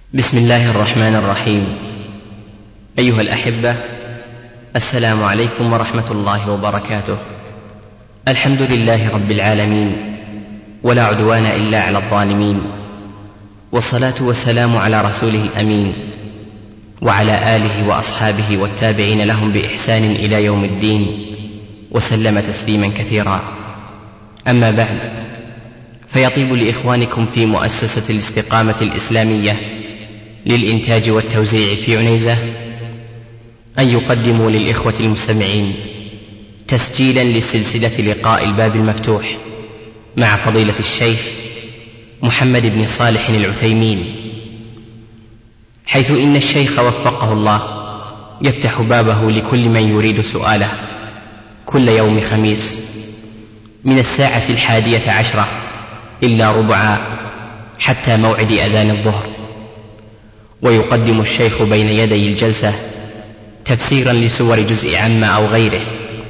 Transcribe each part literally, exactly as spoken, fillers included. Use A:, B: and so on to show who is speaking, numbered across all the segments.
A: بسم الله الرحمن الرحيم. أيها الأحبة، السلام عليكم ورحمة الله وبركاته. الحمد لله رب العالمين، ولا عدوان إلا على الظالمين، والصلاة والسلام على رسوله الأمين وعلى آله وأصحابه والتابعين لهم بإحسان إلى يوم الدين، وسلم تسليما كثيرا. أما بعد، فيطيب لإخوانكم في مؤسسة الاستقامة الإسلامية للإنتاج والتوزيع في عنيزة أن يقدموا للإخوة المستمعين تسجيلا لسلسلة لقاء الباب المفتوح مع فضيلة الشيخ محمد بن صالح العثيمين، حيث إن الشيخ وفقه الله يفتح بابه لكل من يريد سؤاله كل يوم خميس من الساعة الحادية عشرة إلا ربعا حتى موعد أذان الظهر. ويقدم الشيخ بين يدي الجلسة تفسيرا لسور جزء عما أو غيره،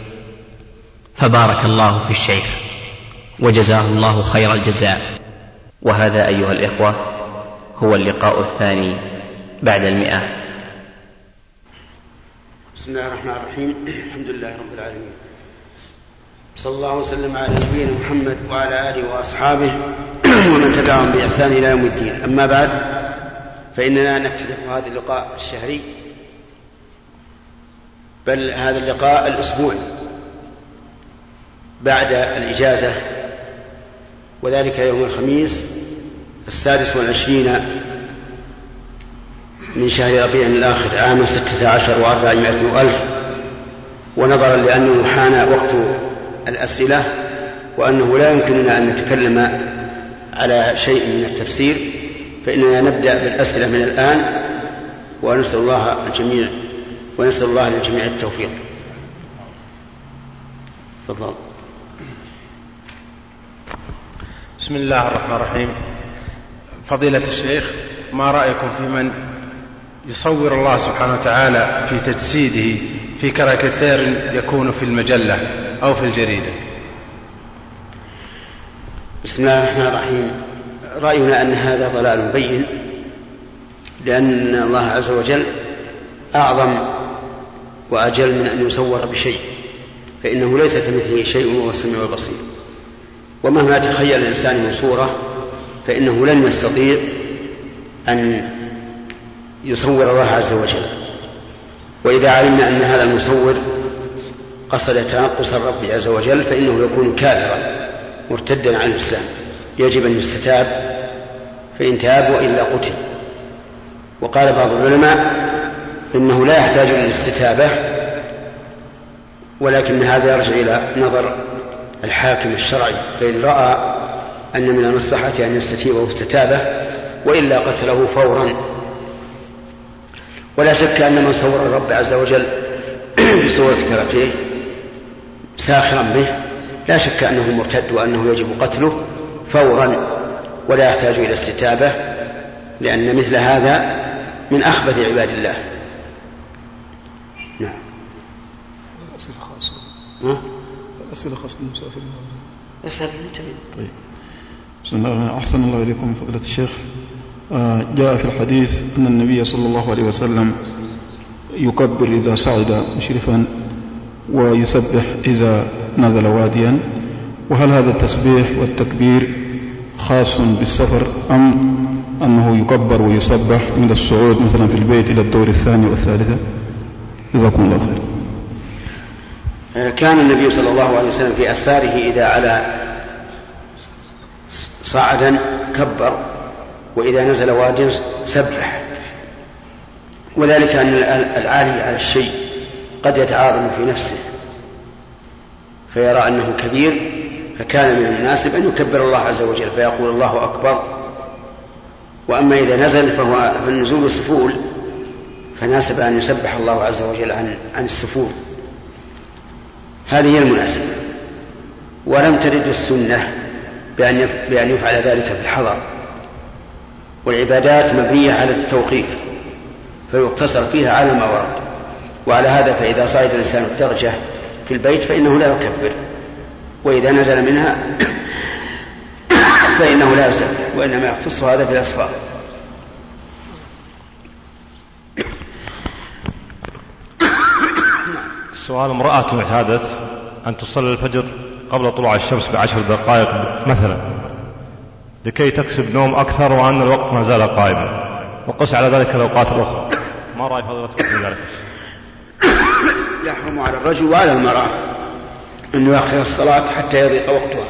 A: فبارك الله في الشيخ وجزاه الله خير الجزاء. وهذا أيها الإخوة هو اللقاء الثاني بعد المئة.
B: بسم الله الرحمن الرحيم. الحمد لله رب العالمين، صلى الله وسلم على نبينا محمد وعلى آله وأصحابه ومن تبعهم بإحسان إلى يوم الدين. أما بعد، فإننا نفتتح هذا اللقاء الشهري، بل هذا اللقاء الأسبوعي بعد الإجازة، وذلك يوم الخميس السادس والعشرين من شهر ربيع الآخر عام ستة عشر وأربعمائة وألف. ونظرا لأنه حان وقت الأسئلة وأنه لا يمكننا أن نتكلم على شيء من التفسير، فإننا نبدأ بالأسئلة من الآن، ونسأل الله الجميع ونسأل الله للجميع التوفيق. تفضل.
C: بسم الله الرحمن الرحيم. فضيلة الشيخ، ما رأيكم في من يصور الله سبحانه وتعالى في تجسيده في كاريكاتير يكون في المجلة أو في الجريدة؟
B: بسم الله الرحمن الرحيم. رأينا أن هذا ضلال بين، لأن الله عز وجل أعظم وأجل من أن يصور بشيء، فإنه ليس كمثله شيء وهو السميع البصير. ومهما تخيل الإنسان من صورة فإنه لن يستطيع أن يصور الله عز وجل. وإذا علمنا أن هذا المصور قصد تنقص الرب عز وجل فإنه يكون كافرا مرتدا عن الإسلام، يجب أن يستتاب، فإن تاب وإلا قتل. وقال بعض العلماء إنه لا يحتاج إلى الاستتابة، ولكن هذا يرجع إلى نظر الحاكم الشرعي، فإن رأى أن من المصلحة أن يستتيبه استتابه، وإلا قتله فورا. ولا شك أن من صور الرب عز وجل في صورة كرته ساخرا به لا شك أنه مرتد وأنه يجب قتله فورا، ولا يحتاج إلى استتابة، لأن مثل هذا من أخبث عباد الله. نعم.
D: الأسئلة خاصة.
B: ها؟
D: الأسئلة خاصة للمسافرين.
B: أسأل.
D: طيب. بسم الله. أحسن الله إليكم فضيلة الشيخ. آه جاء في الحديث أن النبي صلى الله عليه وسلم يكبر إذا صعد مشرفا ويسبح إذا نزل واديا، وهل هذا التسبيح والتكبير خاص بالسفر أم أنه يكبر ويسبح من الصعود مثلا في البيت إلى الدور الثاني والثالثة؟ جزاكم الله خير.
B: كان النبي صلى الله عليه وسلم في أسفاره إذا على صعدا كبر، وإذا نزل واديا سبح، وذلك أن العالي على الشيء قد يتعاظم في نفسه فيرى أنه كبير، فكان من المناسب أن يكبر الله عز وجل فيقول الله أكبر. وأما إذا نزل فهو فالنزول سفول، فناسب أن يسبح الله عز وجل عن, عن السفول. هذه هي المناسبة، ولم ترد السنة بأن يفعل ذلك في الحضر، والعبادات مبنية على التوقيف فيقتصر فيها على ما ورد. وعلى هذا فإذا صعد الإنسان الدرجة في البيت فإنه لا يكبر، وإذا نزل منها فإنه لا يسبح، وإنما يختص هذا بالأسفار.
E: سؤال: امرأة اعتادت أن تصلي الفجر قبل طلوع الشمس بعشر دقائق مثلا لكي تكسب نوم أكثر وأن الوقت ما زال قائما، وقس على ذلك الأوقات الأخرى، ما رأي فضيلتكم في ذلك؟
B: يحرم على الرجل وعلى المرأة أن يؤخر الصلاة حتى يضيق وقتها،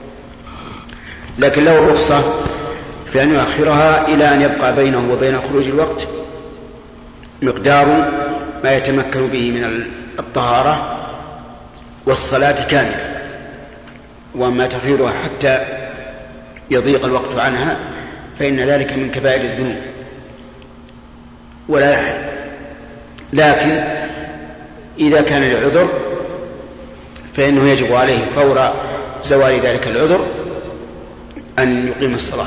B: لكن له رخصة في أن يؤخرها إلى أن يبقى بينه وبين خروج الوقت مقدار ما يتمكن به من الطهارة والصلاة كاملة. وأما تأخيرها حتى يضيق الوقت عنها فإن ذلك من كبائر الذنوب ولا يحل. لكن إذا كان العذر فإنه يجب عليه فور زوال ذلك العذر أن يقيم الصلاة.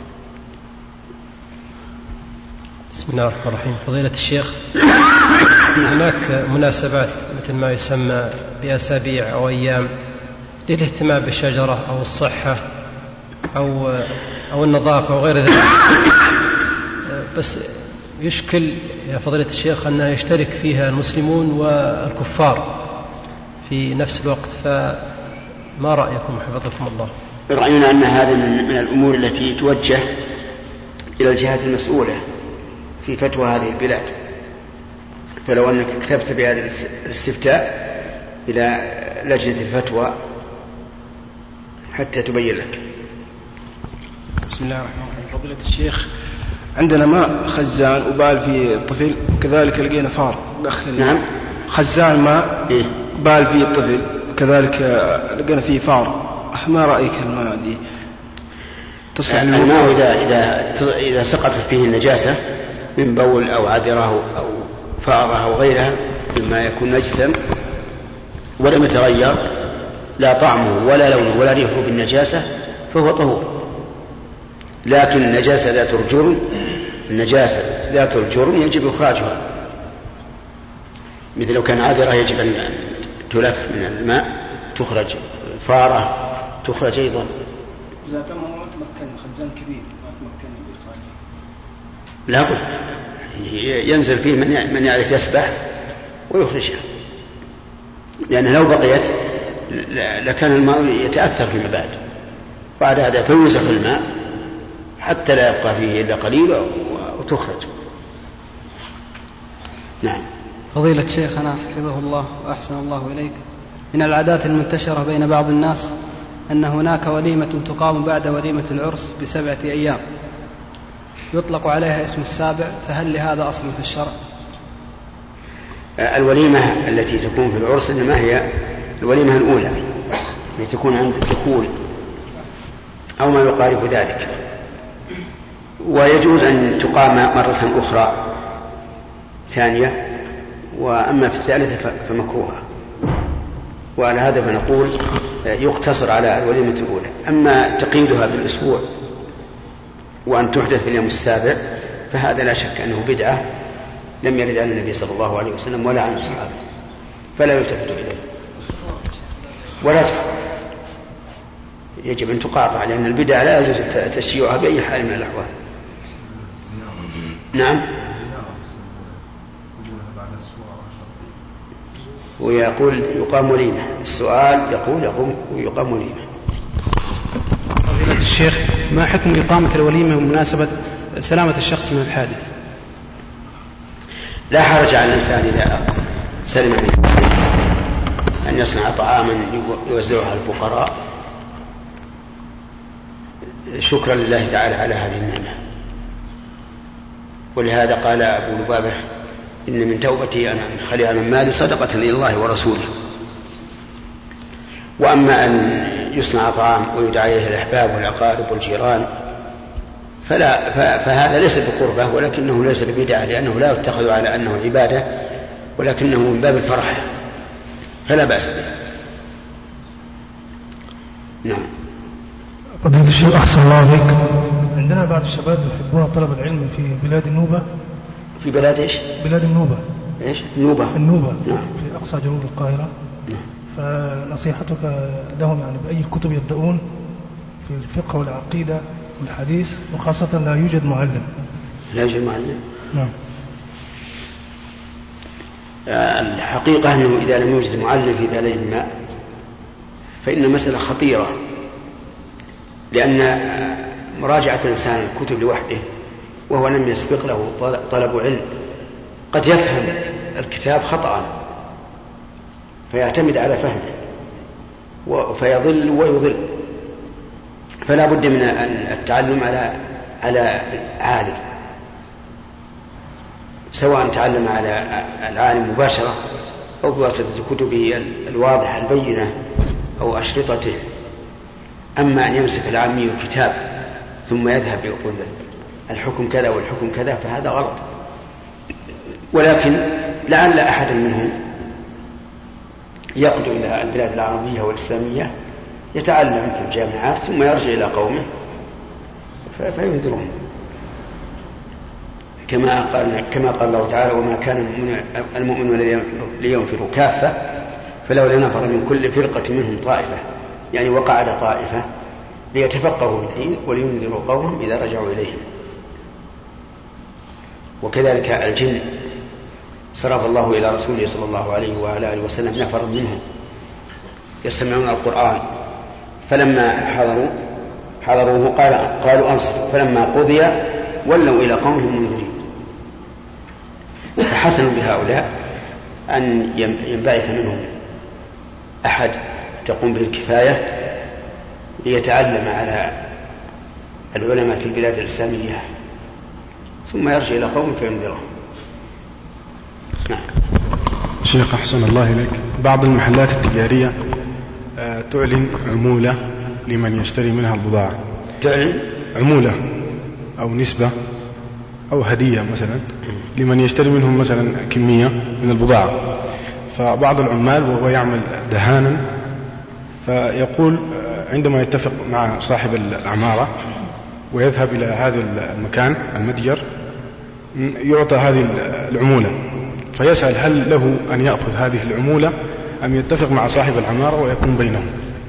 F: بسم الله الرحمن الرحيم. فضيلة الشيخ، هناك مناسبات مثل ما يسمى بأسابيع أو أيام للاهتمام بالشجرة أو الصحة أو أو النظافة وغير ذلك، بس يشكل يا فضيلة الشيخ أنها يشترك فيها المسلمون والكفار في نفس الوقت، فما رأيكم حفظكم الله؟
B: رأينا أن هذا من الأمور التي توجه إلى الجهات المسؤولة في فتوى هذه البلاد، فلو أنك كتبت بهذا الاستفتاء إلى لجنة الفتوى حتى تبين لك.
G: بسم الله الرحمن الرحيم. فضيلة الشيخ، عندنا ماء خزان وبال فيه الطفل، كذلك لقينا فار داخل.
B: نعم.
G: خزان ماء إيه؟ بال فيه الطفل، كذلك لقينا فيه فار، ما رأيك الماء دي تصلح؟
B: الماء إذا إذا إذا سقطت فيه النجاسة من بول أو عذره أو فارة أو غيرها مما يكون نجسا ولم يتغير لا طعمه ولا لونه ولا ريحه بالنجاسة فهو طهور. لكن النجاسة ذات الجرم النجاسة ذات الجرم يجب إخراجها، مثل لو كان عذرة يجب أن تلف من الماء تخرج، فارة تخرج أيضا.
G: إذا تم ما تمكن خزان كبير ما تمكن بإخراجه
B: لا بد ينزل فيه من يعرف يسبح ويخرجها، لأن لو بقيت لكان الماء يتأثر فيما بعد، بعد هذا فيوزع الماء حتى لا يبقى فيه إلا قليل وتخرج. نعم.
H: فضيلة شيخنا حفظه الله وأحسن الله إليك، من العادات المنتشرة بين بعض الناس أن هناك وليمة تقام بعد وليمة العرس بسبعة أيام يطلق عليها اسم السابع، فهل لهذا أصل في الشرع؟
B: الوليمة التي تكون في العرس إنما هي الوليمة الأولى التي تكون عند الدخول أو ما يقارب ذلك، ويجوز أن تقام مرة أخرى ثانية، وأما في الثالثة فمكروهة. وعلى هذا فنقول يقتصر على الوليمة الأولى. أما تقييدها بالأسبوع وأن تحدث في اليوم السابع فهذا لا شك أنه بدعة لم يرد عن النبي صلى الله عليه وسلم ولا عن أصحابه، فلا يلتفت إليه ولا تفعل. يجب أن تقاطع، لأن البدع لا يجوز تشييعها بأي حال من الأحوال. نعم. ويقول يقام وليمة، السؤال يقول يقوم ويقام وليمة.
I: فضيلة الشيخ، ما حكم إقامة الوليمة بمناسبة سلامة الشخص من الحادث؟
B: لا حرج على الإنسان إذا سلم منه أن يصنع طعاما يوزعها الفقراء شكرا لله تعالى على هذه النعمة. ولهذا قال أبو لبابة: إن من توبتي أن أخلع من مالي صدقة لله ورسوله. وأما أن يصنع طعام ويدعى إليه الأحباب والأقارب والجيران فلا فهذا ليس بقربة، ولكنه ليس ببدعة، لأنه لا يتخذ على أنه عبادة، ولكنه من باب الفرح، فلا بأس به. نعم.
J: فضيلة الشيخ أحسن الله عليك، عندنا بعض الشباب يحبون طلب العلم في بلاد النوبة.
B: في بلاد إيش؟
J: بلاد النوبة.
B: إيش؟ النوبة.
J: النوبة.
B: نعم.
J: في أقصى جنوب القاهرة.
B: نعم.
J: فنصيحتك لهم يعني بأي كتب يبدأون في الفقه والعقيدة والحديث، وخاصة لا يوجد معلم.
B: لا يوجد معلم.
J: نعم.
B: الحقيقة أنه إذا لم يوجد معلم في بلدهما فإن المسألة خطيرة، لأن مراجعة الإنسان الكتب لوحده وهو لم يسبق له طلب علم قد يفهم الكتاب خطأ فيعتمد على فهمه فيضل ويضل. فلا بد من التعلم على على عالم، سواء تعلم على العالم مباشرة أو بواسطة كتبه الواضحة البينة أو أشرطته. أما أن يمسك العامي الكتاب ثم يذهب يقول الحكم كذا والحكم كذا فهذا غلط. ولكن لعل أحد منهم يقدم إلى البلاد العربية والإسلامية يتعلم في الجامعات ثم يرجع إلى قومه فينذرون، كما قال كما قال الله تعالى: وما كان المؤمنون لينفروا كافة فلولا نفر من كل فرقة منهم طائفة، يعني وقعد طائفة ليتفقهوا في الدين ولينذروا قومهم إذا رجعوا إليهم. وكذلك الجن صرف الله إلى رسوله صلى الله عليه وعلى آله وسلم نفر منهم يستمعون القرآن فلما حضروا حضروه قال قالوا أنصتوا فلما قضي ولوا إلى قومهم منذرين. فحسن بهؤلاء أن ينبعث منهم أحد تقوم به الكفاية ليتعلم على العلماء في البلاد الإسلامية ثم يرجع إلى قوم فينذرهم. نعم.
C: شيخ أحسن الله إليك، بعض المحلات التجارية تعلن عمولة لمن يشتري منها البضاعة،
B: تعلن
C: عمولة أو نسبة أو هدية مثلا لمن يشتري منهم مثلا كمية من البضاعة. فبعض العمال وهو يعمل دهانا فيقول عندما يتفق مع صاحب العمارة ويذهب إلى هذا المكان المتجر يعطى هذه العمولة، فيسأل هل له أن يأخذ هذه العمولة أم يتفق مع صاحب العمارة ويكون بينهم؟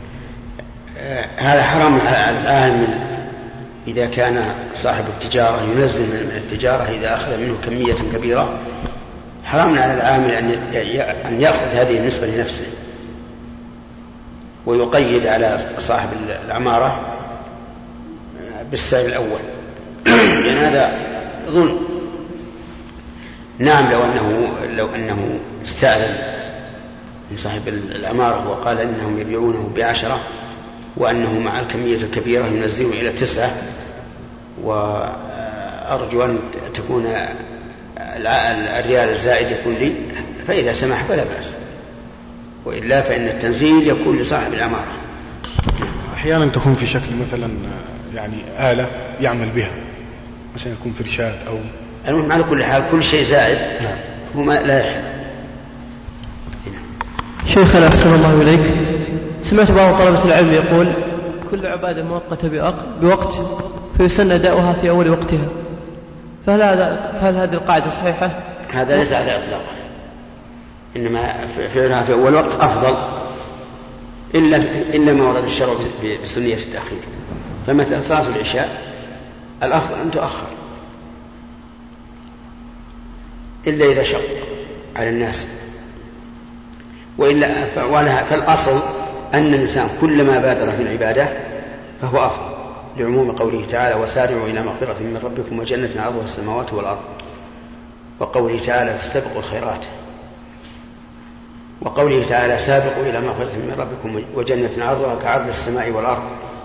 B: هذا حرام الآن. إذا كان صاحب التجارة ينزل من التجارة إذا أخذ منه كمية كبيرة حرام على العامل أن يأخذ هذه النسبة لنفسه ويقيد على صاحب العمارة بالسعر الأول، لأن هذا ظلم. نعم، لو أنه لو أنه استأذن من صاحب العمارة وقال إنهم يبيعونه بعشرة وأنه مع الكمية الكبيرة ينزله إلى تسعة وأرجو أن تكون الريال الزائد يكون لي، فإذا سمح فلا بأس، وإلا فإن التنزيل يكون لصاحب العمارة.
C: أحيانا تكون في شكل مثلا يعني آلة يعمل بها، مثلا يكون فرشات أو
B: المهم على كل حال كل شيء زائد هو ما لا يحل.
K: شيخنا أحسن الله إليك، سمعت بعض طلبة العلم يقول كل عبادة مؤقتة بوقت فيسن أداؤها في أول وقتها، فهل هذا فهل هذه القاعدة صحيحة؟
B: هذا ليس على إطلاق، إنما فعلها في أول وقت أفضل، إلا إلا ما ورد الشرع بسنية التأخير. فمثلا صلاة العشاء الأفضل أن تؤخر إلا إذا شق على الناس، وإلا فالأصل أن الإنسان كلما بادر في العبادة فهو أفضل، لعموم قوله تعالى: وسارعوا إلى مغفرة من ربكم وجنة عرضها السماوات والأرض، وقوله تعالى: فاستبقوا الخيرات، وقوله تعالى: سابقوا إلى مغفرة من ربكم وجنة عرضها كعرض السماء والأرض.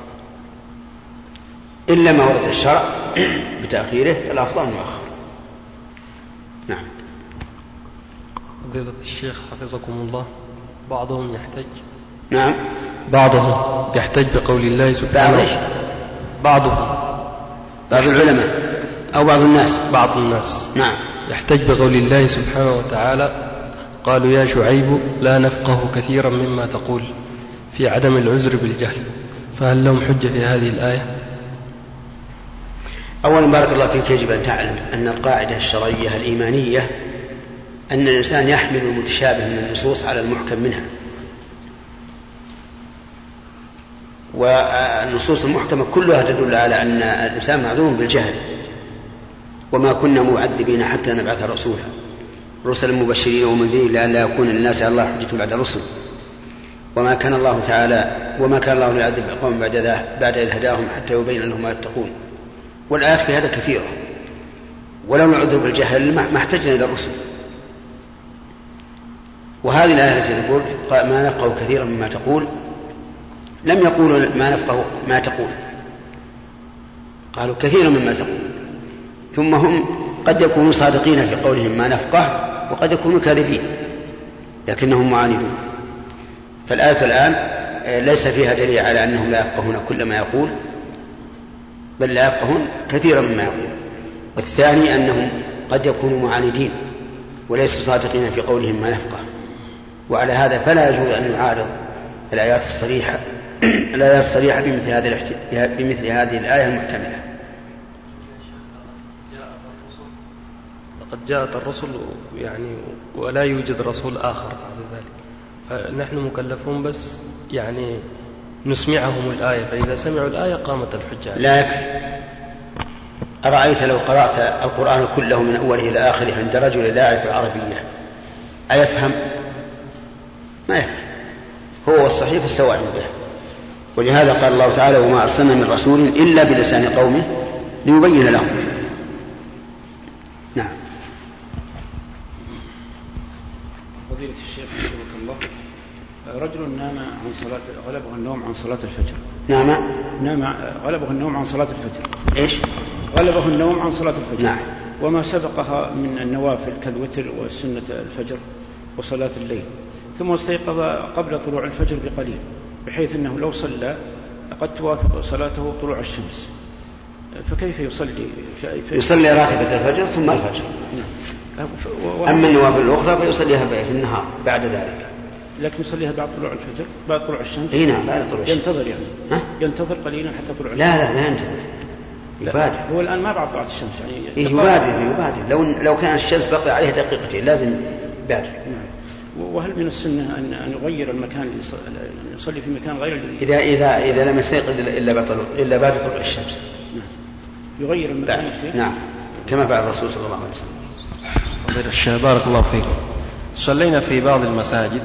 B: إلا ما ورد الشرع بتأخيره فالأفضل مؤخر. نعم.
L: فضيلة الشيخ حفظكم الله، بعضهم يحتج
B: نعم
L: بعضهم يحتج بقول الله سبحانه
B: بعض
L: بعضهم
B: بعض العلماء أو بعض الناس
L: بعض الناس
B: نعم
L: يحتج بقول الله سبحانه وتعالى: قالوا يا شعيب لا نفقه كثيرا مما تقول، في عدم العذر بالجهل، فهل لهم حجة في هذه الآية؟
B: أولا بارك الله فيك، يجب أن تعلم أن القاعدة الشرعية الإيمانية أن الإنسان يحمل المتشابه من النصوص على المحكم منها، والنصوص المحكمة كلها تدل على أن الإنسان معذور بالجهل، وما كنا معذبين حتى نبعث رسولا، رسلا مبشرين ومنذرين لئلا يكون للناس على الله حجة بعد الرسل وما كان الله تعالى وما كان الله ليعذب القوم بعد بعد إذ هداهم حتى يبين لهم ما يتقون. والآيات في هذا كثيرة، ولو نعذر بالجهل ما احتجنا إلى الرسل. وهذه الآية التي قلت ما نفقه كثيرا مما تقول، لم يقولوا ما نفقه ما تقول، قالوا كثيرا مما تقول. ثم هم قد يكونوا صادقين في قولهم ما نفقه وقد يكونوا كاذبين لكنهم معاندون. فالآية الآن ليس فيها دليل على أنهم لا يفقهون كل ما يقول، بل لا يفقهون كثيرا مما يقول. والثاني أنهم قد يكونوا معاندين وليسوا صادقين في قولهم ما نفقه. وعلى هذا فلا يجوز أن يعارض الآيات الصريحة الآيات الصريحة بمثل هذه بمثل هذه الآية المحتملة.
L: لقد جاءت الرسل يعني ولا يوجد رسول آخر بعد ذلك، فنحن مكلفون بس يعني نسمعهم الآية، فإذا سمعوا الآية قامت الحجة.
B: لا يكفي. أرأيت لو قرأت القرآن كله من أوله إلى آخره عند رجل لا يعرف العربية أيفهم؟ ما يفهم. هو والصحيح السواء به. ولهذا قال الله تعالى وما أرسلنا من رسول إلا بلسان قومه ليبين لهم. نعم.
D: فضيلة الشيخ رحمه الله، رجل نام عن صلاة غلبه النوم عن صلاة الفجر.
B: نام
D: نام غلبه النوم عن صلاة الفجر.
B: إيش؟
D: غلبه النوم عن صلاة الفجر.
B: نعم.
D: وما سبقها من النوافل كالوتر والسنة الفجر وصلاة الليل، ثم استيقظ قبل طلوع الفجر بقليل بحيث أنه لو صلى قد توافق صلاته طلوع الشمس، فكيف يصلي؟
B: يصلي راتبة الفجر ثم الفجر.
D: نعم.
B: أما النوافل الأخرى فيصليها في النهار بعد ذلك.
D: لكن يصليها بعد طلوع الفجر بعد طلوع الشمس.
B: اي نعم بعد طلوع الشمس.
D: ينتظر يعني
B: ها؟
D: ينتظر قليلا حتى طلوع الشمس.
B: لا لا لا ينتظر، يبادر.
D: هو الآن ما بعد طلعت الشمس يعني.
B: إيه يبادر يبادر. لو لو كان الشمس بقي عليها دقيقتين لازم يبادر.
D: نعم. وهل من السنة أن أن يغير المكان اللي يصلي في مكان غير اللي
B: إذا إذا إذا لم يستيقظ إلا بعد إلا بعد طلوع الشمس؟
D: نعم. يغير المكان.
B: نعم كما فعل الرسول صلى الله عليه وسلم.
M: فضيلة الشيخ بارك الله فيكم، صلينا في بعض المساجد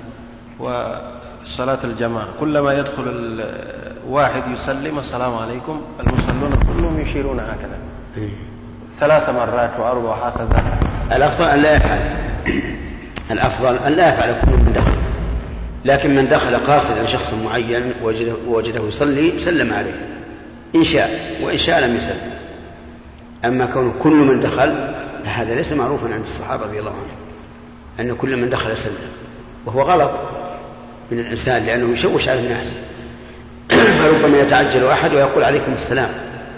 M: وصلاة الجماعة كلما يدخل الواحد يسلم السلام عليكم المصلون كلهم يشيرون هكذا ثلاث مرات وأربع هكذا.
B: الأفضل أن لا يفعل الأفضل أن لا يفعل كل من دخل، لكن من دخل قاصدا شخصا معين وجده, وجده يصلي سلم عليه إن شاء، وإن شاء لم يسلم. أما كون كل من دخل هذا ليس معروفا عند الصحابة رضي الله عنهم أن كل من دخل سلم، وهو غلط من الإنسان لأنه يشوش على الناس. فربما يتعجل أحد ويقول عليكم السلام،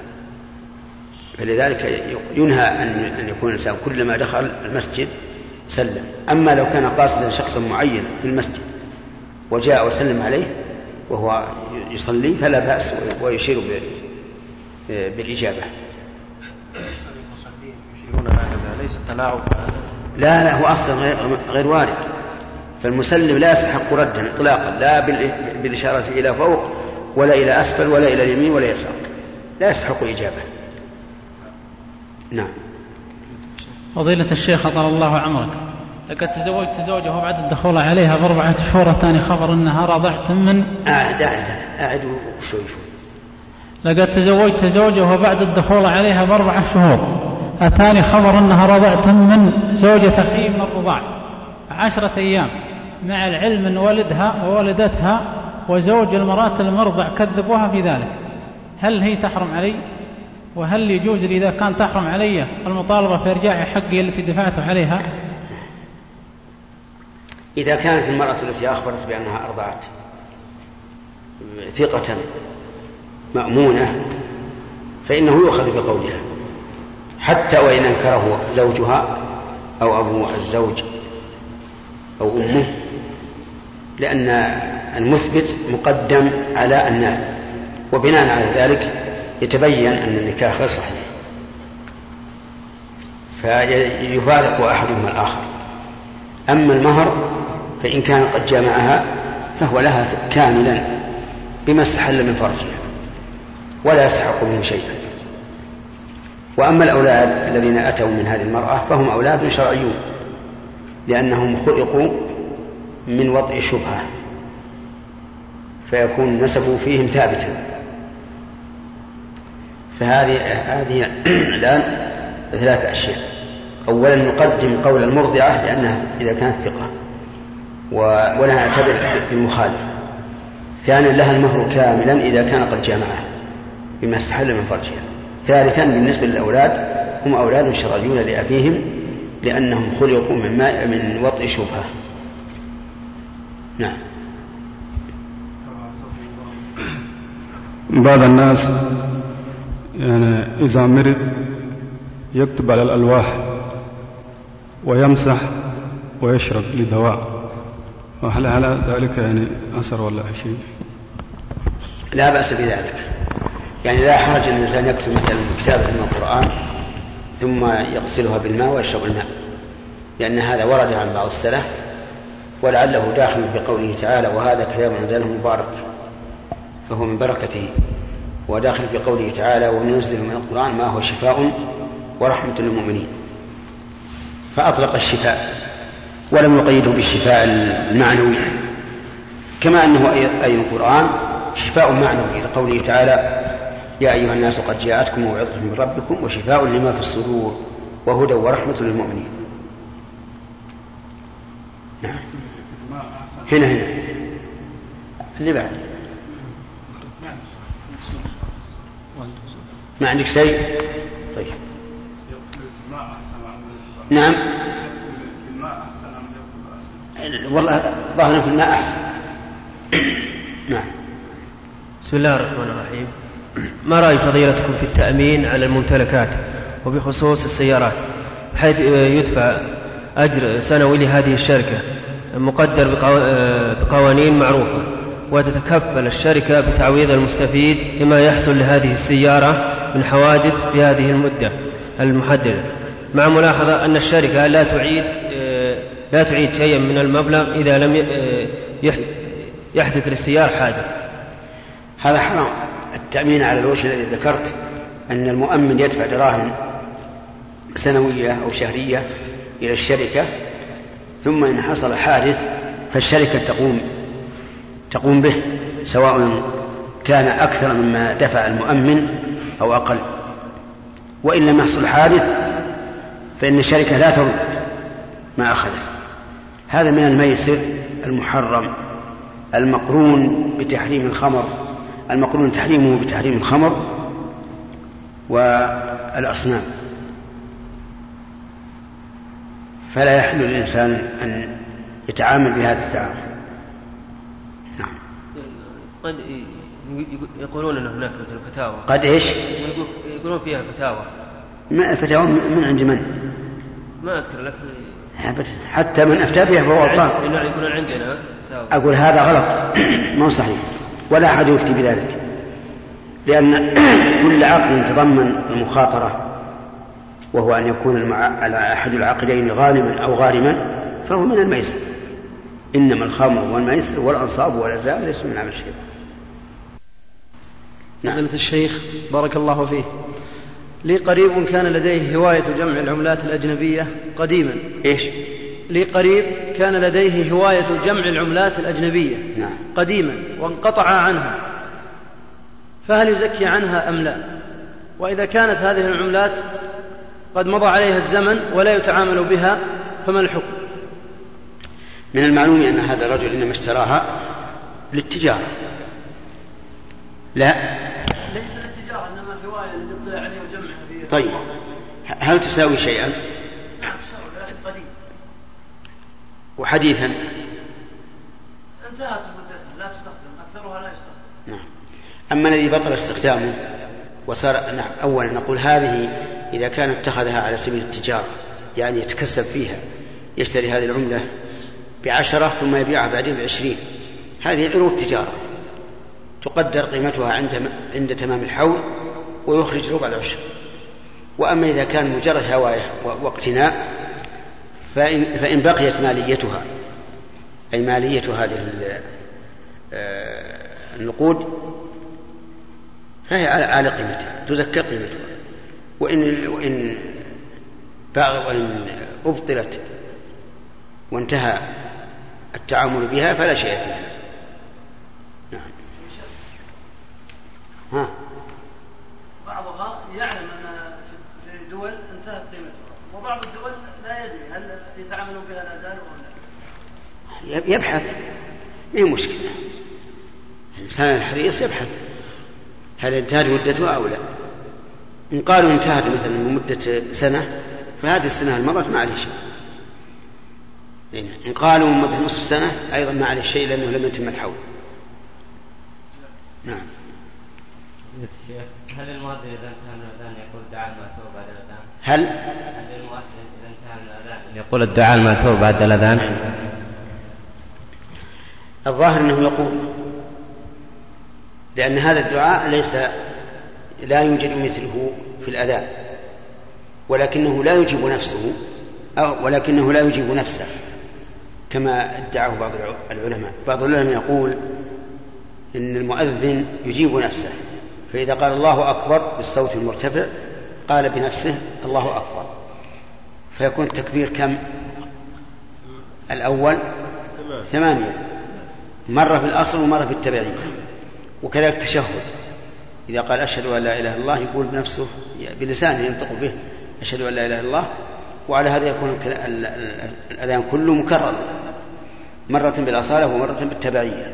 B: فلذلك ينهى أن يكون الإنسان كلما دخل المسجد سلم. أما لو كان قاصدا شخصا معين في المسجد وجاء وسلم عليه وهو يصلي فلا بأس ويشير بالإجابة.
M: ليس تلاعب.
B: لا لا هو أصلا غير, غير وارد. فالمسلم لا يستحق ردا إطلاقا، لا بالإشارة إلى فوق ولا إلى أسفل ولا إلى اليمين ولا يسار، لا يستحق الإجابة. نعم.
N: فضيلة الشيخ أطال الله عمرك، لقد تزوجت زوجة وبعد الدخول عليها بأربعة شهور ثاني خبر أنها رضعت من
B: أعد أعد أعد شوي شوي.
N: لقد تزوجت زوجة وبعد الدخول عليها بأربعة شهور أتاني خبر أنها رضعت من زوجة أخي من الرضاع عشرة أيام، مع العلم أن والدها ووالدتها وزوج المرأة المرضع كذبوها في ذلك، هل هي تحرم علي؟ وهل يجوز لي إذا كان تحرم علي المطالبة في إرجاع حقي التي دفعته عليها؟
B: إذا كانت المرأة التي أخبرت بأنها أرضعت ثقة مأمونة فإنه يؤخذ بقولها حتى وإن أنكره زوجها أو أبو الزوج أو أمه، لأن المثبت مقدم على النافي، وبناء على ذلك يتبين أن النكاح غير صحيح فيفارق أحدهما الآخر. أما المهر فإن كان قد جمعها فهو لها كاملا بما استحل من فرجها ولا يستحق منه شيئا. وأما الأولاد الذين أتوا من هذه المرأة فهم أولاد شرعيون لأنهم خلقوا من وطء شبهة فيكون نسبه فيهم ثابتا. فهذه هذه الآن ثلاث أشياء. أولا نقدم قول المرضعة لأنها إذا كانت ثقة ولا نعتبر بالمخالف. ثانيا لها المهر كاملا إذا كان قد جامعه بما استحل من فرجها. ثالثا بالنسبة للأولاد هم أولاد شرعيون لأبيهم لأنهم خلقوا من, ماء من وطء شبهة. نعم.
D: بعض الناس يعني إذا مرض يكتب على الألواح ويمسح ويشرب لدواء، وهل على ذلك يعني أثر ولا شيء؟
B: لا بأس بذلك، يعني لا حرج أن الإنسان يكتب مثلا كتابة من القرآن ثم يغسلها بالماء ويشرب الماء، لأن هذا ورد عن بعض السلف ولعله داخل بقوله تعالى وهذا كتاب أنزله مبارك فهو من بركته، وداخل بقوله تعالى وننزل من القرآن ما هو شفاء ورحمة للمؤمنين، فأطلق الشفاء ولم يقيده بالشفاء المعنوي، كما أنه أي القرآن شفاء معنوي لقوله تعالى يا أيها الناس قد جاءتكم موعظة من ربكم وشفاء لما في الصدور وهدى ورحمة للمؤمنين. نعم. هنا هنا اللي بعد ما عندك شيء؟ طيب نعم والله ظاهرا في الماء أحسن. نعم.
O: بسم الله الرحمن الرحيم. ما رأي فضيلتكم في التأمين على الممتلكات وبخصوص السيارات حيث يدفع أجر سنوي لهذه الشركة مقدر بقوانين معروفة وتتكفل الشركة بتعويض المستفيد لما يحصل لهذه السيارة من حوادث في هذه المدة المحددة، مع ملاحظة أن الشركة لا تعيد لا تعيد شيئا من المبلغ إذا لم يحدث للسيارة حادث؟
B: هذا حرام. التأمين على الوجه الذي ذكرت أن المؤمن يدفع دراهم سنوية أو شهرية إلى الشركة ثم إن حصل حادث فالشركة تقوم تقوم به سواء كان أكثر مما دفع المؤمن أو أقل، وإن لم يحصل حادث فإن الشركة لا ترد ما أخذت. هذا من الميسر المحرم المقرون بتحريم الخمر المقرون تحريمه بتحريم الخمر والأصنام، فلا يحل للإنسان أن يتعامل بهذا التعامل. نعم.
O: قد يقولون أن هناك فتاوى
B: قد إيش
O: يقولون فيها فتاوى
B: ما فتاوى من عند من؟
O: ما أذكر لك
B: حتى من أفتى بها فهو غلطان.
O: يقولون عندنا فتاوى.
B: أقول هذا غلط ما صحيح ولا أحد يفتي بذلك، لأن كل عقد يتضمن المخاطرة وهو أن يكون أحد العقدين غانما أو غارما فهو من الميسر. إنما الخمر والميسر والأنصاب والأزلام ليسوا من عمل الشيطان.
H: نعم. الشيخ بارك الله فيه، لي قريب كان لديه هواية جمع العملات الأجنبية قديما.
B: إيش؟
H: لي قريب كان لديه هواية جمع العملات الأجنبية
B: نعم.
H: قديما وانقطع عنها، فهل يزكي عنها أم لا؟ وإذا كانت هذه العملات قد مضى عليها الزمن ولا يتعامل بها فما الحكم؟
B: من المعلوم أن هذا الرجل إنما اشتراها للتجارة. لا
H: ليس للتجارة إنما هواية لتطلع عليه وجمعها فيه.
B: طيب هل تساوي شيئا؟
H: قديم
B: وحديثا
H: انتهت مدتها لا تستخدم، أكثرها لا يستخدم.
B: نعم. أما الذي بطل استخدامه وصار نعم أولا نقول هذه إذا كان اتخذها على سبيل التجارة يعني يتكسب فيها، يشتري هذه العملة بعشرة ثم يبيعها بعدين بعشرين، هذه عروض تجارة تقدر قيمتها عند عند تمام الحول ويخرج ربع العشر. وأما إذا كان مجرد هواية واقتناء فإن, فإن بقيت ماليتها أي مالية هذه النقود فهي على قيمتها تزكى قيمتها، وإن, وإن, وإن أبطلت وانتهى التعامل بها فلا شيء فيها. نعم. ها.
P: بعضها يعلم أن في دول انتهت قيمتها وبعض الدول لا يدري هل يتعاملون بها لا زال ولا لا.
B: يبحث، ما هي مشكلة. الإنسان الحريص يبحث هل انتهت مدتها أو لا. إن قالوا انتهت مثلا مدة سنة فهذه السنة المضت ما عليه شيء. إن قالوا مدة نصف سنة أيضا ما عليه شيء لأنه لم يتم الحول.
Q: نعم. هل المؤذن إذا انتهى من الأذان يقول الدعاء المأثور بعد الأذان؟
B: هل؟
Q: هل المؤذن إذا انتهى من الأذان يقول الدعاء المأثور بعد الأذان؟
B: الظاهر أنه يقول، لأن هذا الدعاء ليس لا يوجد مثله في الأذان، ولكنه لا يجيب نفسه أو ولكنه لا يجيب نفسه كما ادعاه بعض العلماء. بعض العلماء يقول إن المؤذن يجيب نفسه، فإذا قال الله أكبر بالصوت المرتفع قال بنفسه الله أكبر، فيكون التكبير كم؟ الأول ثمانية، مرة بالأصل ومرة بالتبعية. وكذلك التشهد، إذا قال أشهد أن لا إله إلا الله يقول بنفسه بلسانه ينطق به أشهد أن لا إله إلا الله، وعلى هذا يكون الأذان كله مكرر مرة بالأصالة ومرة بالتبعية.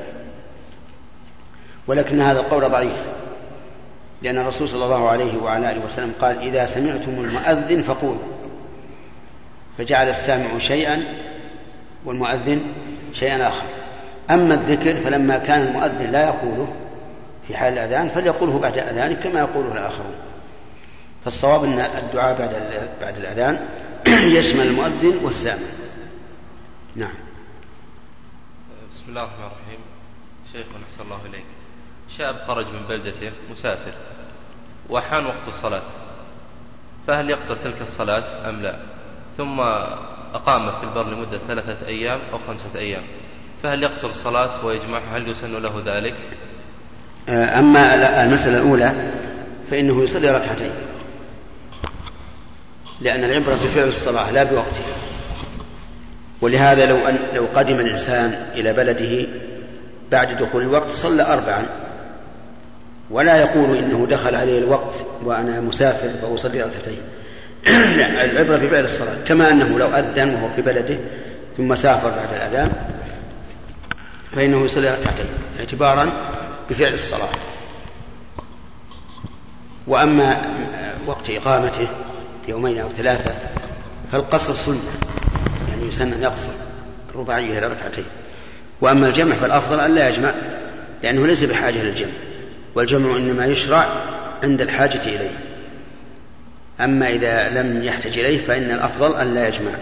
B: ولكن هذا القول ضعيف، لأن الرسول صلى الله عليه وعلى آله وسلم قال إذا سمعتم المؤذن فقولوا، فجعل السامع شيئا والمؤذن شيئا آخر. أما الذكر فلما كان المؤذن لا يقوله في حال الأذان فليقوله بعد أذانه كما يقوله الآخرون. فالصواب أن الدعاء بعد بعد الأذان يشمل المؤذن والسامع. نعم.
R: بسم الله الرحمن الرحيم. شيخ أحسن الله إليك، شاب خرج من بلدته مسافر وحان وقت الصلاة، فهل يقصر تلك الصلاة أم لا؟ ثم أقام في البر لمدة ثلاثة أيام أو خمسة أيام، فهل يقصر الصلاة ويجمعها؟ هل يسن له ذلك؟
B: أما المسألة الأولى فإنه يصلي ركعتين، لأن العبرة بفعل الصلاة لا بوقتها. ولهذا لو أن لو قدم الإنسان إلى بلده بعد دخول الوقت صلى أربعا، ولا يقول إنه دخل عليه الوقت وأنا مسافر فأصلي ركعتين. العبرة بفعل الصلاة، كما أنه لو أذن وهو في بلده ثم سافر بعد الأذان فإنه يصلي ركعتين اعتبارا بفعل الصلاة. وأما وقت إقامته يومين أو ثلاثة فالقصر سنة، يعني يسن أن يقصر الرباعية إلى ركعتين. وأما الجمع فالأفضل أن لا يجمع، لأنه ليس بحاجة للجمع، والجمع إنما يشرع عند الحاجة إليه. أما إذا لم يحتج إليه فإن الأفضل أن لا يجمع.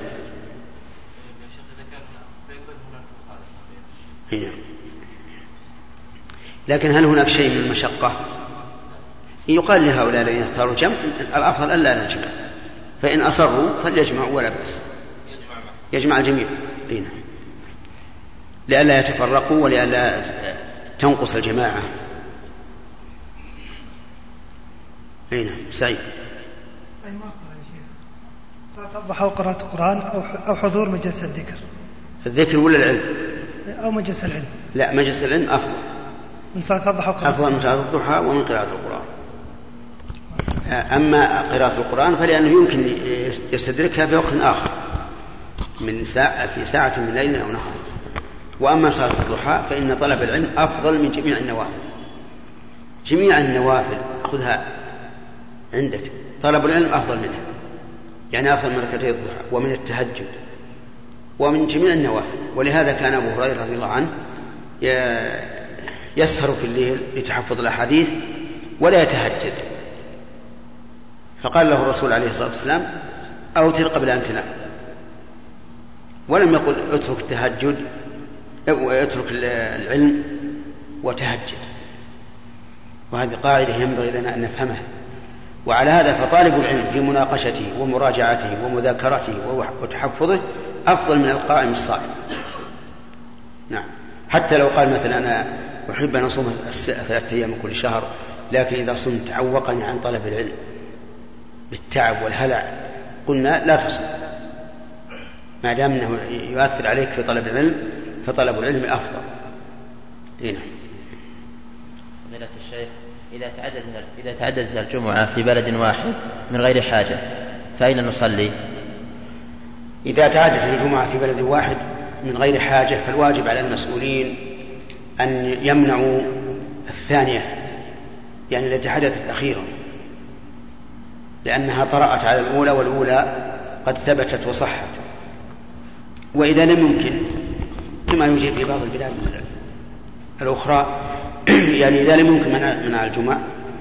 B: هنا. لكن هل هناك شيء من المشقة؟ يقال لهؤلاء الذين يختاروا الجمع الأفضل أن لا نجمع، فإن أصروا فليجمعوا ولا بأس، يجمع الجميع دينا لئلا يتفرقوا ولئلا تنقص الجماعة. هنا سعيد.
J: أي ما أقرأ يا شيخ صلاة الضحى وقراءة القرآن أو حضور مجلس الذكر؟
B: الذكر ولا العلم؟
J: أو مجلس العلم؟
B: لا، مجلس العلم أفضل
J: من صلاة الضحى وقراءة
B: أفضل من صلاة الضحى ومن قراءة القرآن. أما قراءة القرآن فلأنه يمكن يستدركها في وقت آخر من ساعة في ساعة من ليل أو نهار. وأما صلاة الضحى فإن طلب العلم أفضل من جميع النوافل. جميع النوافل خذها عندك، طلب العلم أفضل منها، يعني أفضل من ركعتي الضحى ومن التهجد ومن جميع النوافل. ولهذا كان أبو هريرة رضي الله عنه يسهر في الليل لتحفظ الأحاديث ولا يتهجد، فقال له الرسول عليه الصلاة والسلام أوتر قبل أن تنام، ولم يقل اترك التهجد واترك العلم وتهجد. وهذه قاعدة ينبغي لنا أن نفهمها. وعلى هذا فطالب العلم في مناقشته ومراجعته ومذاكرته وتحفظه أفضل من القائم الصائم. نعم. حتى لو قال مثلا أنا أحب أن أصوم ثلاثة أيام من كل شهر، لكن إذا صمت تعوقني عن طلب العلم بالتعب والهلع، قلنا لا تصوم. ما دام أنه يؤثر عليك في طلب العلم فطلب العلم أفضل. هنا
Q: فضيلة الشيخ، إذا تعددت إذا تعددت الجمعة في بلد واحد من غير حاجة فأين نصلي؟
B: إذا تعددت الجمعة في بلد واحد من غير حاجة فالواجب على المسؤولين أن يمنعوا الثانية، يعني التي حدثت أخيرا، لأنها طرأت على الأولى والأولى قد ثبتت وصحت. وإذا لم يمكن كما يوجد في بعض البلاد الأخرى يعني إذا لم يمكن منع الجمعة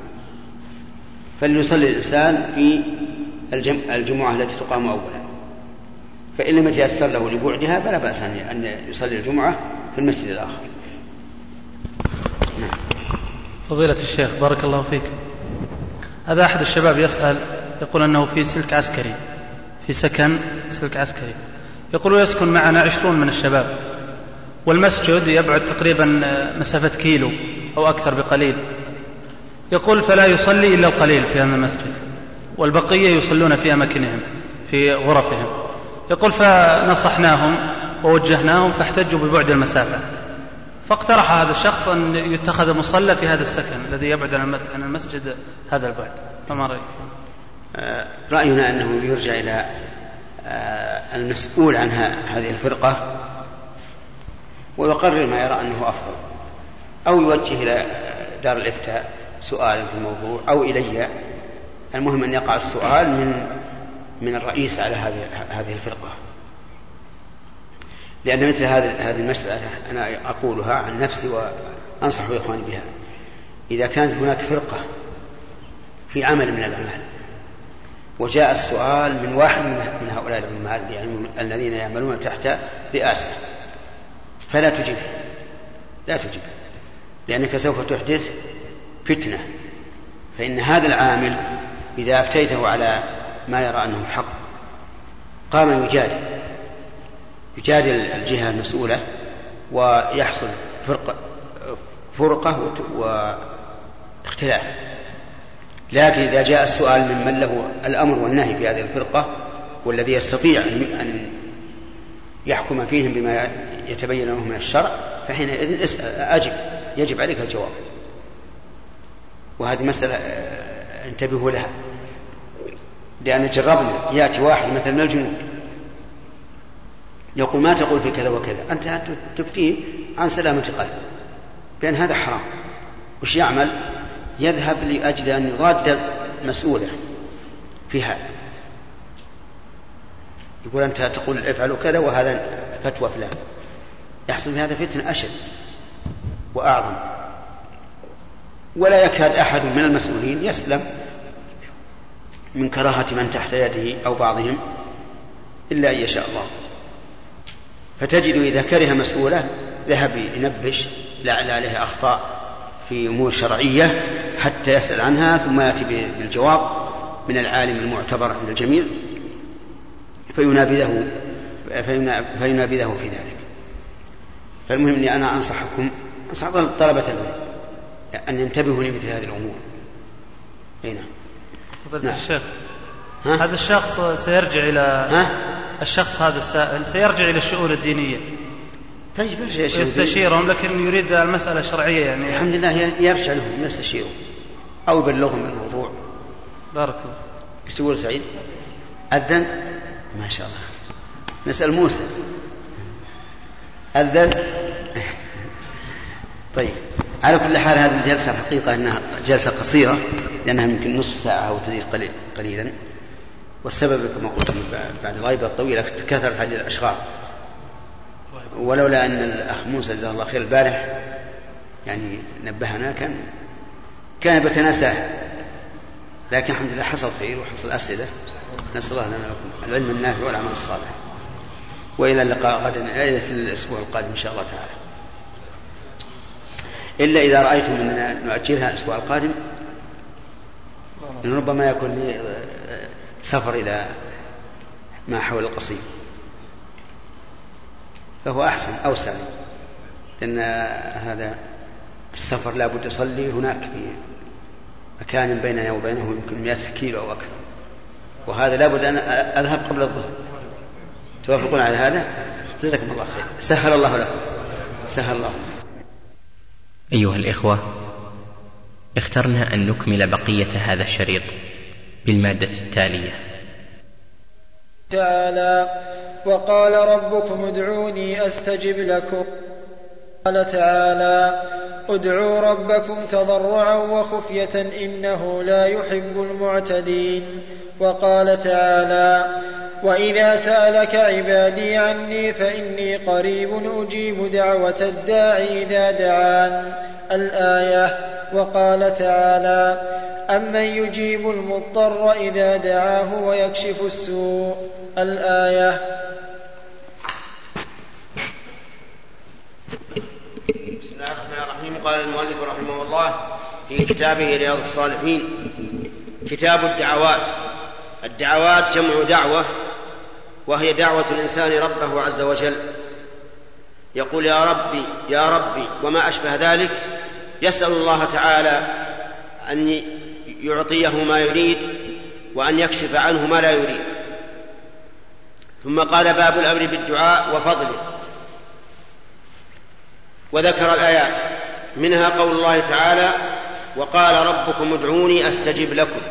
B: فليصلي الإنسان في الجمعة التي تقام أولا، فإن لم يتيسر له لبعدها فلا بأس أن يصلي الجمعة في المسجد الآخر.
S: نعم. فضيلة الشيخ بارك الله فيك، هذا أحد الشباب يسأل يقول أنه في سلك عسكري، في سكن سلك عسكري، يقول يسكن معنا عشرون من الشباب، والمسجد يبعد تقريبا مسافة كيلو أو أكثر بقليل، يقول فلا يصلي إلا القليل في هذا المسجد والبقية يصلون في أماكنهم في غرفهم. يقول فنصحناهم ووجهناهم فاحتجوا ببعد المسافة، فاقترح هذا الشخص أن يتخذ مصلى في هذا السكن الذي يبعد عن المسجد هذا البعد، فما رأيك؟
B: رأينا أنه يرجع إلى المسؤول عن هذه الفرقة ويقرر ما يرى أنه أفضل، أو يوجه إلى دار الإفتاء سؤال في الموضوع أو إلي، المهم أن يقع السؤال من من الرئيس على هذه هذه الفرقة، لأن مثل هذه المسألة أنا أقولها عن نفسي وأنصح إخواني بها. إذا كانت هناك فرقة في عمل من الأعمال وجاء السؤال من واحد من هؤلاء العمال يعني الذين يعملون تحت رئاسة فلا تجيب لا تجيب لأنك سوف تحدث فتنة. فإن هذا العامل إذا أفتيته على ما يرى أنه الحق قام يجادل يجادل الجهة المسؤولة ويحصل فرقة, فرقة واختلاف. لكن إذا جاء السؤال ممن له الأمر والنهي في هذه الفرقة والذي يستطيع أن يحكم فيهم بما يتبين له من الشرع فحينئذ أجب يجب عليك الجواب. وهذه مسألة انتبهوا لها، لأن جربنا يأتي واحد مثلا من الجنوب يقول ما تقول في كذا وكذا، أنت تفتيه عن سلامة قلب بأن هذا حرام، وش يعمل؟ يذهب لأجل أن يضاد مسؤوله في هذا، يقول أنت تقول افعلوا كذا وهذا فتوى فلان، يحصل في هذا فتنة أشد وأعظم. ولا يكاد أحد من المسؤولين يسلم من كراهة من تحت يده أو بعضهم إلا أن يشاء الله. فتجد إذا كره مسؤوله ذهب ينبش لعل عليه أخطاء في أمور شرعية حتى يسأل عنها ثم يأتي بالجواب من العالم المعتبر عند الجميع فينابذه فينابذه في ذلك. فالمهم أني أنا أنصحكم أنصح طلبة العلم أن ينتبهوا لمثل هذه الأمور. هنا
S: نعم. الشيخ ها؟ هذا الشخص سيرجع إلى ها؟ الشخص هذا السائل سيرجع إلى الشؤون الدينية
B: طيب
S: يستشيرهم، لكن يريد المسألة الشرعية يعني
B: الحمد لله يرجع لهم يستشيرهم أو يبلغهم الموضوع.
S: بارك الله.
B: ايش تقول سعيد؟ أذن ما شاء الله. نسأل موسى أذن. طيب على كل حال هذه الجلسة الحقيقة أنها جلسة قصيرة لأنها يمكن نصف ساعة أو تزيد قليل قليلا، والسبب كما قلت بعد الغيبة الطويلة كثرت هذه الأشغال، ولولا أن الأخ موسى جزاه الله خير البارح يعني نبهنا كان كان بتناساه، لكن الحمد لله حصل خير وحصل أسئلة. نسأل الله لنا لكم العلم النافع والعمل الصالح، وإلى اللقاء غدا في الأسبوع القادم إن شاء الله تعالى، إلا إذا رأيتم أننا نؤجلها الأسبوع القادم لأن ربما يكون لي سفر إلى ما حول القصيم فهو أحسن أوسع، لأن هذا السفر لا بد يصلي هناك في مكان بيننا وبينه يمكن مئة كيلو أو أكثر، وهذا لا بد أن أذهب قبل الظهر توافقون على هذا؟ جزاكم الله خير. سهل الله لكم. سهل الله.
A: أيها الإخوة، اخترنا أن نكمل بقية هذا الشريط بالمادة التالية.
T: تعالى: وقال ربكم ادعوني أستجب لكم. قال تعالى: ادعوا ربكم تضرعا وخفية إنه لا يحب المعتدين. وقال تعالى: وإذا سألك عبادي عني فإني قريب أجيب دعوة الداعي إذا دعان. الآية. وقال تعالى: أمن يجيب المضطر إذا دعاه ويكشف السوء. الآية.
B: بسم الله الرحمن الرحيم. قال المؤلف رحمه الله في كتابه رياض الصالحين: كتاب الدعوات. الدعوات جمع دعوة، وهي دعوة الإنسان ربه عز وجل، يقول يا ربي يا ربي وما أشبه ذلك، يسأل الله تعالى أن يعطيه ما يريد وأن يكشف عنه ما لا يريد. ثم قال: باب الأمر بالدعاء وفضله، وذكر الآيات، منها قول الله تعالى: وقال ربكم ادعوني أستجب لكم،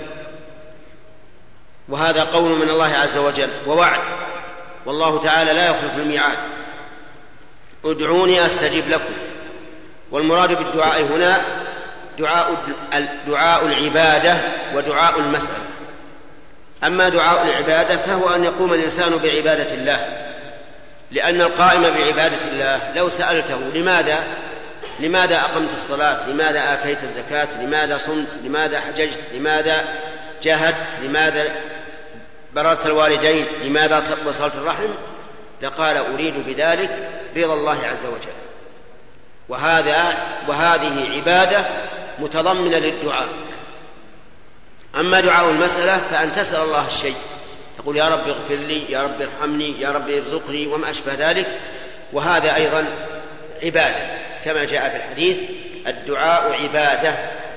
B: وهذا قول من الله عز وجل ووعد، والله تعالى لا يخلف الميعاد. ادعوني أستجب لكم. والمراد بالدعاء هنا دعاء دعاء العبادة ودعاء المسألة. أما دعاء العبادة فهو أن يقوم الإنسان بعبادة الله، لأن القائم بعبادة الله لو سألته لماذا لماذا أقمت الصلاة، لماذا آتيت الزكاة، لماذا صمت، لماذا حججت، لماذا جاهدت، لماذا بررت الوالدين، لماذا وصلت الرحم، لقال أريد بذلك رضا الله عز وجل. وهذا وهذه عبادة متضمنة للدعاء. أما دعاء المسألة فأن تسأل الله الشيء، تقول يا رب اغفر لي، يا رب ارحمني، يا رب ارزقني وما أشبه ذلك، وهذا أيضا عبادة كما جاء في الحديث: الدعاء عبادة.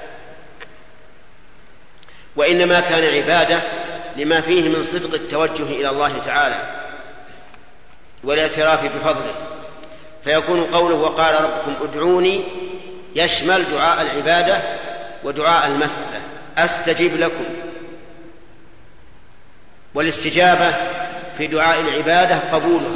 B: وإنما كان عبادة لما فيه من صدق التوجه إلى الله تعالى والاعتراف بفضله، فيكون قوله وقال ربكم ادعوني يشمل دعاء العبادة ودعاء المسألة. أستجيب لكم، والاستجابة في دعاء العبادة قبولها،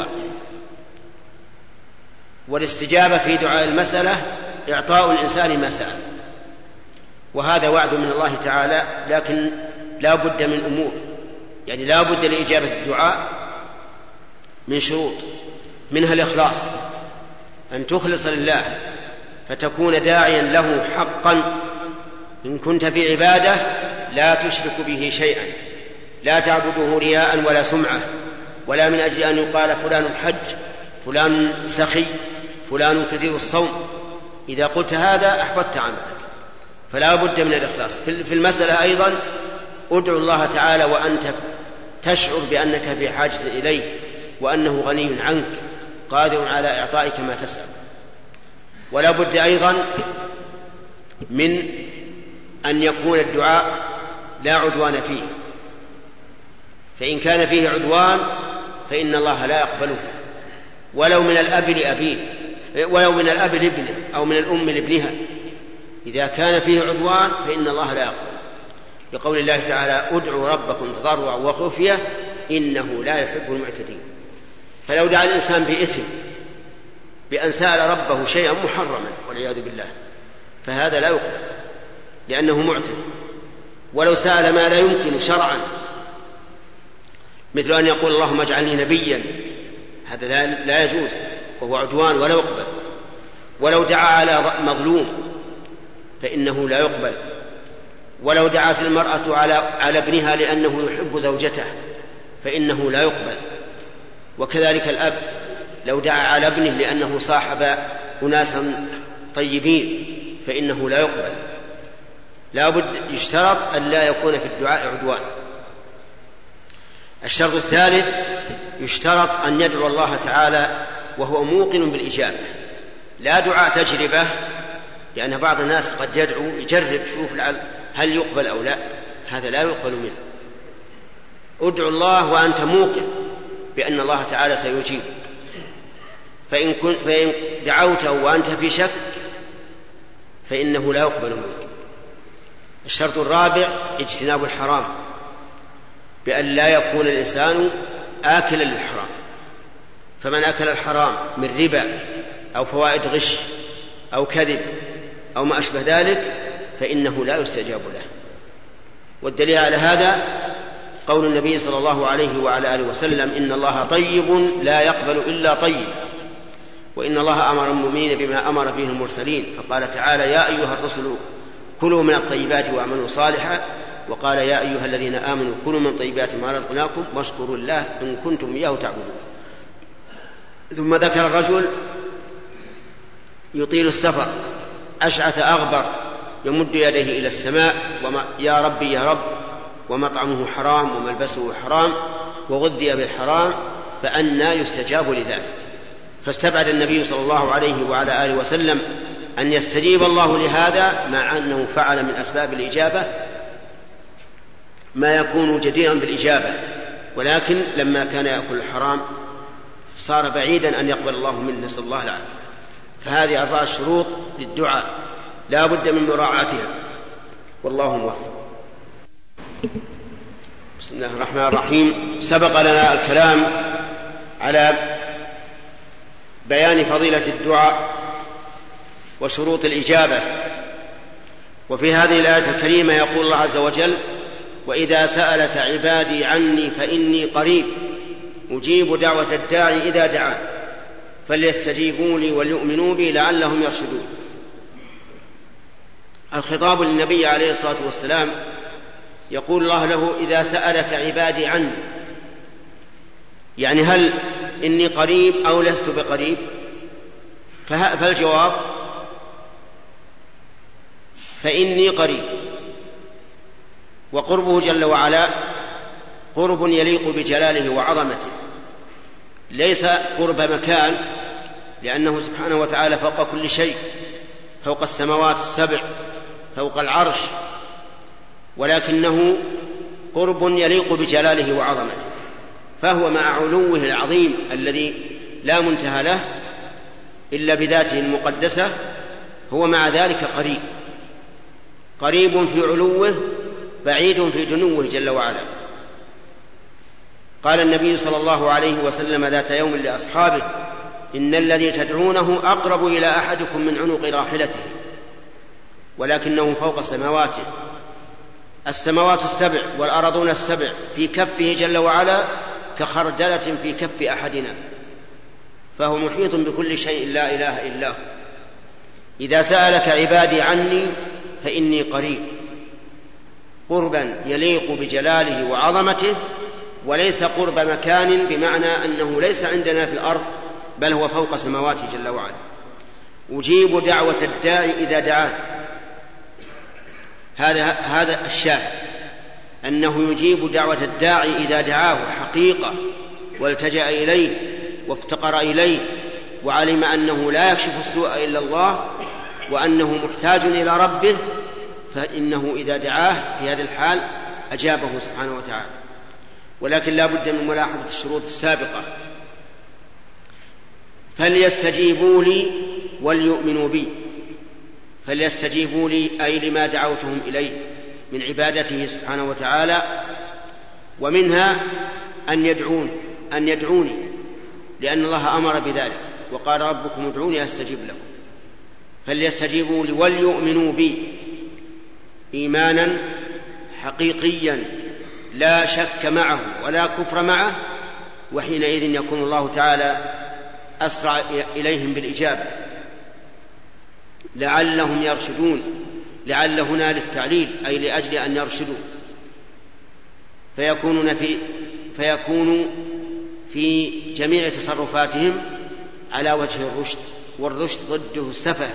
B: والاستجابة في دعاء المسألة إعطاء الإنسان ما سأل، وهذا وعد من الله تعالى. لكن لا بد من أمور، يعني لا بد لإجابة الدعاء من شروط، منها الإخلاص، أن تخلص لله فتكون داعيا له حقا. إن كنت في عبادة لا تشرك به شيئا، لا تعبده رياء ولا سمعة، ولا من أجل أن يقال فلان حج، فلان سخي، فلان كثير الصوم. إذا قلت هذا أحبطت عملك، فلا بد من الإخلاص. في المسألة أيضا ادعو الله تعالى وأنت تشعر بأنك في حاجة إليه، وأنه غني عنك قادر على إعطائك ما تسأل. ولا بد أيضا من أن يكون الدعاء لا عدوان فيه، فإن كان فيه عدوان فإن الله لا يقبله، ولو من الأب لأبيه، ولو من الأب لابنه، أو من الأم لابنها. إذا كان فيه عدوان فإن الله لا يقبله، لقول الله تعالى ادعوا ربكم تضرعا وخفية إنه لا يحب المعتدين. فلو دعا الإنسان بإثم بأن سأل ربه شيئا محرما والعياذ بالله فهذا لا يقبل، لأنه معتدي. ولو سأل ما لا يمكن شرعا، مثل أن يقول اللهم اجعلني نبيا، هذا لا يجوز وهو عدوان ولا يقبل. ولو دعا على مظلوم فإنه لا يقبل. ولو دعت المرأة على على ابنها لأنه يحب زوجته فإنه لا يقبل. وكذلك الأب لو دعا على ابنه لأنه صاحب أناسا طيبين فإنه لا يقبل. لا بد يشترط أن لا يكون في الدعاء عدوان. الشرط الثالث يشترط أن يدعو الله تعالى وهو موقن بالإجابة، لا دعاء تجربة، لأن بعض الناس قد يدعو يجرب شوف هل يقبل أو لا، هذا لا يقبل منه. ادعو الله وأنت موقن بأن الله تعالى سيجيب. فإن, كن فإن دعوته وأنت في شك فإنه لا يقبل منك. الشرط الرابع اجتناب الحرام، بأن لا يكون الإنسان آكلا للحرام. فمن أكل الحرام من ربا أو فوائد غش أو كذب أو ما أشبه ذلك فإنه لا يستجاب له. والدليل على هذا قول النبي صلى الله عليه وعلى آله وسلم: إن الله طيب لا يقبل إلا طيب، وإن الله أمر المؤمنين بما أمر به المرسلين، فقال تعالى: يا أيها الرسل كلوا من الطيبات واعملوا صالحا، وقال: يا أيها الذين آمنوا كلوا من طيبات ما رزقناكم واشكروا الله إن كنتم إياه تعبدون. ثم ذكر الرجل يطيل السفر أشعث أغبر يمد يديه إلى السماء: يا ربي يا رب، ومطعمه حرام وملبسه حرام وغذي بالحرام، فأنى يستجاب لذلك؟ فاستبعد النبي صلى الله عليه وعلى آله وسلم أن يستجيب الله لهذا، مع أنه فعل من أسباب الإجابة ما يكون جديرا بالإجابة، ولكن لما كان يأكل الحرام صار بعيدا أن يقبل الله منه، نسأل الله العافية. فهذه أربعة شروط للدعاء لا بد من مراعاتها، والله موفق. بسم الله الرحمن الرحيم. سبق لنا الكلام على بيان فضيلة الدعاء وشروط الإجابة، وفي هذه الآية الكريمة يقول الله عز وجل: وإذا سألك عبادي عني فإني قريب أجيب دعوة الداعي إذا دعان فليستجيبوا لي وليؤمنوا بي لعلهم يرشدون. الخطاب للنبي عليه الصلاة والسلام، يقول الله له: إذا سألك عبادي عني، يعني هل إني قريب أو لست بقريب؟ فالجواب: فإني قريب. وقربه جل وعلا قرب يليق بجلاله وعظمته، ليس قرب مكان، لأنه سبحانه وتعالى فوق كل شيء، فوق السماوات السبع، فوق العرش، ولكنه قرب يليق بجلاله وعظمته، فهو مع علوه العظيم الذي لا منتهى له إلا بذاته المقدسة، هو مع ذلك قريب، قريب في علوه بعيد في دنوه جل وعلا. قال النبي صلى الله عليه وسلم ذات يوم لأصحابه: إن الذي تدعونه أقرب إلى أحدكم من عنق راحلته، ولكنه فوق سماواته، السماوات السبع والأرضون السبع في كفه جل وعلا كخردلة في كف أحدنا، فهو محيط بكل شيء لا إله إلا هو. إذا سألك عبادي عني فإني قريب، قربا يليق بجلاله وعظمته، وليس قرب مكان بمعنى أنه ليس عندنا في الأرض، بل هو فوق سماواته جل وعلا. أجيب دعوة الداعي إذا دعان، هذا هذا الشاهد، أنه يجيب دعوة الداعي إذا دعاه حقيقة والتجأ إليه وافتقر إليه وعلم أنه لا يكشف السوء إلا الله وأنه محتاج إلى ربه، فإنه إذا دعاه في هذه الحال أجابه سبحانه وتعالى. ولكن لا بد من ملاحظة الشروط السابقة: فليستجيبوا لي وليؤمنوا بي. فليستجيبوا لي أي لما دعوتهم إليه من عبادته سبحانه وتعالى، ومنها أن يدعون أن يدعوني، لأن الله أمر بذلك وقال: ربكم ادعوني أستجيب لكم. فليستجيبوا لي وليؤمنوا بي إيمانا حقيقيا لا شك معه ولا كفر معه، وحينئذ يكون الله تعالى أسرع إليهم بالإجابة. لعلهم يرشدون، لعل هنا للتعليل أي لأجل أن يرشدوا، فيكونون في فيكونوا في جميع تصرفاتهم على وجه الرشد، والرشد ضده السفه.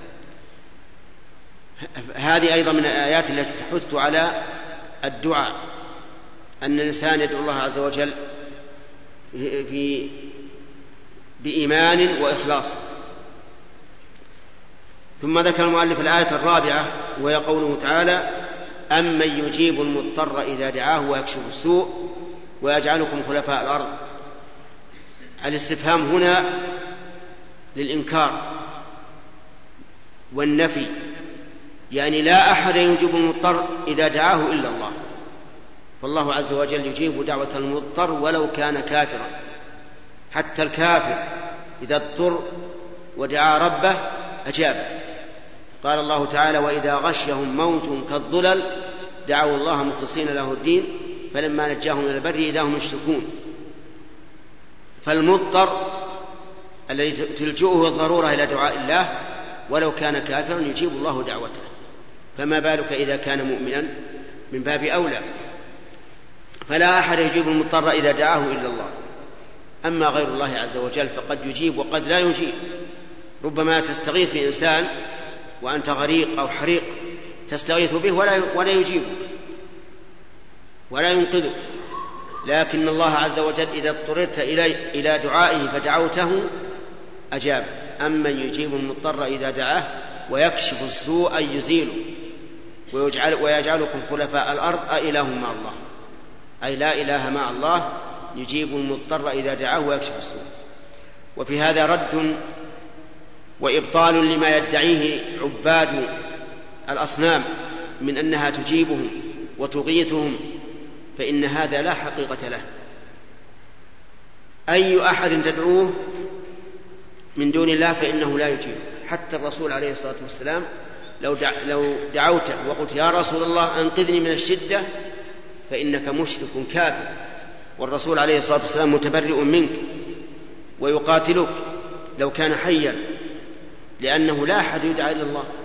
B: هذه أيضا من الآيات التي تحث على الدعاء، أن الإنسان يدعو الله عز وجل في بإيمان وإخلاص. ثم ذكر المؤلف الآية الرابعة وهي قوله تعالى: أمن يجيب المضطر إذا دعاه ويكشف السوء ويجعلكم خلفاء الأرض الاستفهام هنا للإنكار والنفي، يعني لا أحد يجيب المضطر إذا دعاه إلا الله، فالله عز وجل يجيب دعوة المضطر ولو كان كافرا، حتى الكافر إذا اضطر ودعا ربه أجابه. قال الله تعالى: وإذا غشيهم موج كالظلل دعوا الله مخلصين له الدين فلما نجاهم إلى البر إذا هم يشركون. فالمضطر الذي تلجؤه الضرورة إلى دعاء الله ولو كان كافرا يجيب الله دعوته، فما بالك إذا كان مؤمنا؟ من باب أولى. فلا أحد يجيب المضطر إذا دعاه إلا الله. أما غير الله عز وجل فقد يجيب وقد لا يجيب. ربما تستغيث بإنسان وأنت غريق أو حريق، تستغيث به ولا ولا يجيبك ولا ينقذك، لكن الله عز وجل إذا اضطررت إلى دعائه فدعوته أجاب. أما يجيب المضطر إذا دعاه ويكشف السوء أي يزيله ويجعل ويجعلكم خلفاء الأرض أإله مع الله، أي لا إله مع الله، يجيب المضطر إذا دعاه ويكشف السوء. وفي هذا رد وإبطال لما يدعيه عباد الأصنام من أنها تجيبهم وتغيثهم، فإن هذا لا حقيقة له. أي أحد تدعوه من دون الله فإنه لا يجيب. حتى الرسول عليه الصلاة والسلام لو, دع... لو دعوته وقلت يا رسول الله أنقذني من الشدة فإنك مشرك كافر، والرسول عليه الصلاة والسلام متبرئ منك ويقاتلك لو كان حيا، لأنه لا أحد يدعى إلا الله.